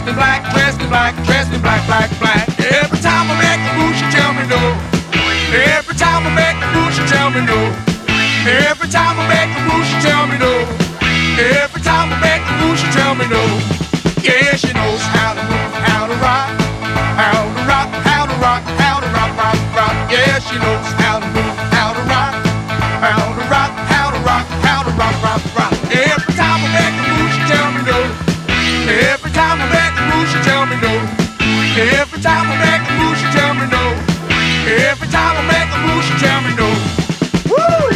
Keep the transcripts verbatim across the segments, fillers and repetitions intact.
dressed in black, dressed in black, dressed in black, black, black. Every time I make a move, she tell me no. Every time I make a move, she tell me no. Every time I make a move, she tell me no. Every time I make a move, she tell me no. Yeah, she knows how to move, how to rock, how to rock, how to rock, how to rock, rock, rock. Yeah, she knows how to move, how to rock, how to rock, how to rock, how to rock, rock, rock. Every time I make a move, she tell me no. Every time I make a move, she tell me no. Every time I make a move, she tell me no. Every time I make a move, she tell me no. Woo!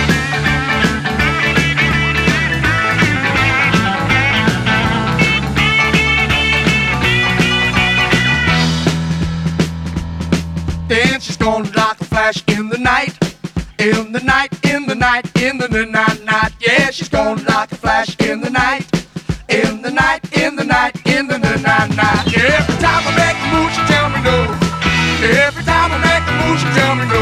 Then she's gonna like a flash in the night, in the night, in the night, in the night, night. Yeah, she's gonna like a flash in the night, in the night, in the night, in the night, night. Every time I make a move, she tell me no. Every time I make a move, she tell me no.